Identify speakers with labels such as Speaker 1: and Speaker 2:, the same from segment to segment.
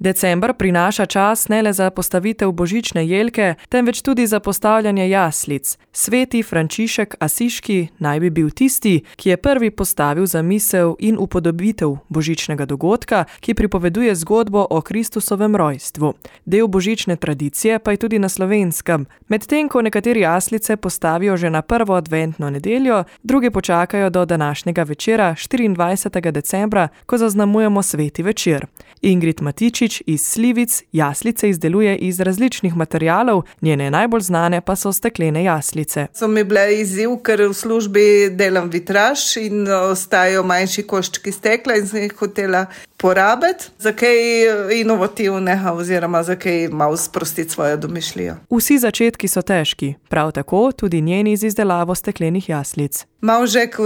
Speaker 1: December prinaša čas ne le za postavitev božične jelke, temveč tudi za postavljanje jaslic. Sveti Frančišek Asiški naj bi bil tisti, ki je prvi postavil zamisel in upodobitev božičnega dogodka, ki pripoveduje zgodbo o Kristusovem rojstvu. Del božične tradicije pa je tudi na Slovenskem. Medtem ko nekateri jaslice postavijo že na prvo adventno nedeljo, drugi počakajo do današnjega večera, 24. decembra, ko zaznamujemo sveti večer. Ingrid Matičič iz Slivic jaslice izdeluje iz različnih materialov, njene najbolj znane pa so steklene jaslice.
Speaker 2: So mi bile izziv, ker v službi delam vitraž in ostajajo manjši koščki stekla in sem jih hotela porabiti za kaj inovativnega oziroma za kaj malo sprostiti svojo domišljijo.
Speaker 1: Vsi začetki so težki, prav tako tudi njeni z izdelavo steklenih jaslic.
Speaker 2: Malo že, ko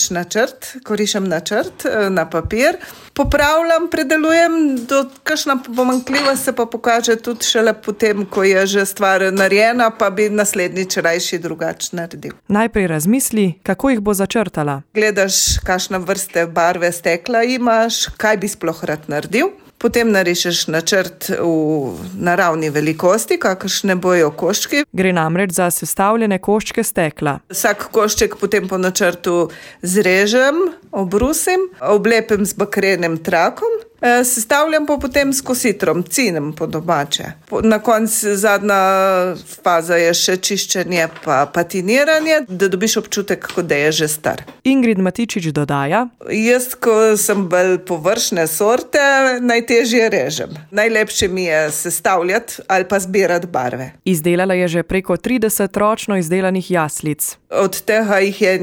Speaker 2: rišem načrt na papir, popravljam, predelujem, do kakšna pomanjkljivost se pa pokaže tudi šele potem, ko je že stvar narejena, pa bi naslednjič rajši drugače naredil.
Speaker 1: Najprej razmisli, kako jih bo začrtala.
Speaker 2: Gledaš, kakšne vrste barve stekla imaš, kaj bi sploh rad naredil. Potem narišeš načrt v naravni velikosti, kakršne bojo koščki.
Speaker 1: Gre namreč za sestavljene koščke stekla.
Speaker 2: Vsak košček potem po načrtu zrežem, obrusim, oblepim z bakrenim trakom, sestavljam pa potem s kositrom, cinem po domače. Na koncu zadnja faza je še čiščenje pa patiniranje, da dobiš občutek, kot da je že star.
Speaker 1: Ingrid Matičič dodaja:
Speaker 2: Jaz, ko sem bolj površne sorte, najtežje režem. Najlepše mi je sestavljati ali pa zbirati barve.
Speaker 1: Izdelala je že preko 30 ročno izdelanih jaslic.
Speaker 2: Od tega jih je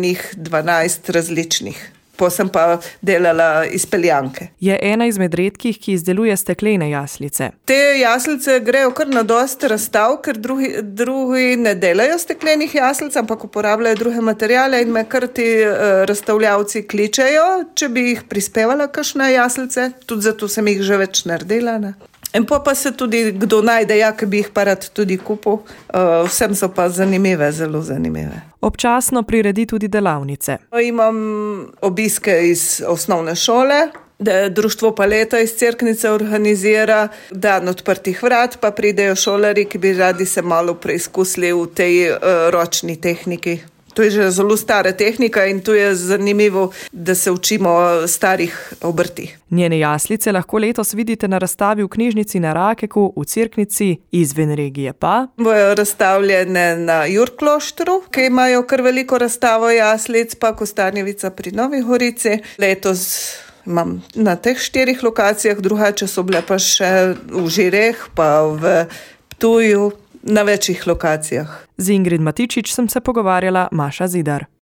Speaker 2: 12 različnih. Sem pa delala izpeljanke.
Speaker 1: Je ena izmed redkih, ki izdeluje steklene jaslice.
Speaker 2: Te jaslice grejo kar na dosti razstav, ker drugi ne delajo steklenih jaslic, ampak uporabljajo druge materiale in me kar ti razstavljavci kličejo, če bi jih prispevala kakšne jaslice. Tudi zato sem jih že več naredila. Ne? In pa se tudi kdo najde, ki bi jih pa rad tudi kupil. Vsem so pa zanimive, zelo zanimive.
Speaker 1: Občasno priredi tudi delavnice.
Speaker 2: Imam obiske iz osnovne šole, društvo Paleta iz Cerknice organizira dan odprtih vrat, pa pridejo šolarji, ki bi radi se malo preizkusili v tej ročni tehniki. To je že zelo stara tehnika in tu je zanimivo, da se učimo starih obrti.
Speaker 1: Njene jaslice lahko letos vidite na razstavi v knjižnici na Rakeku v Cerknici, izven regije pa
Speaker 2: bojo razstavljene na Jurkloštru, ki imajo kar veliko razstavo jaslic, pa Kostanjevica pri Novi Gorici. Letos imam na teh 4 lokacijah, drugače so bile pa še v Žireh, pa v Ptuju, na večjih lokacijah.
Speaker 1: Z Ingrid Matičič sem se pogovarjala Maša Zidar.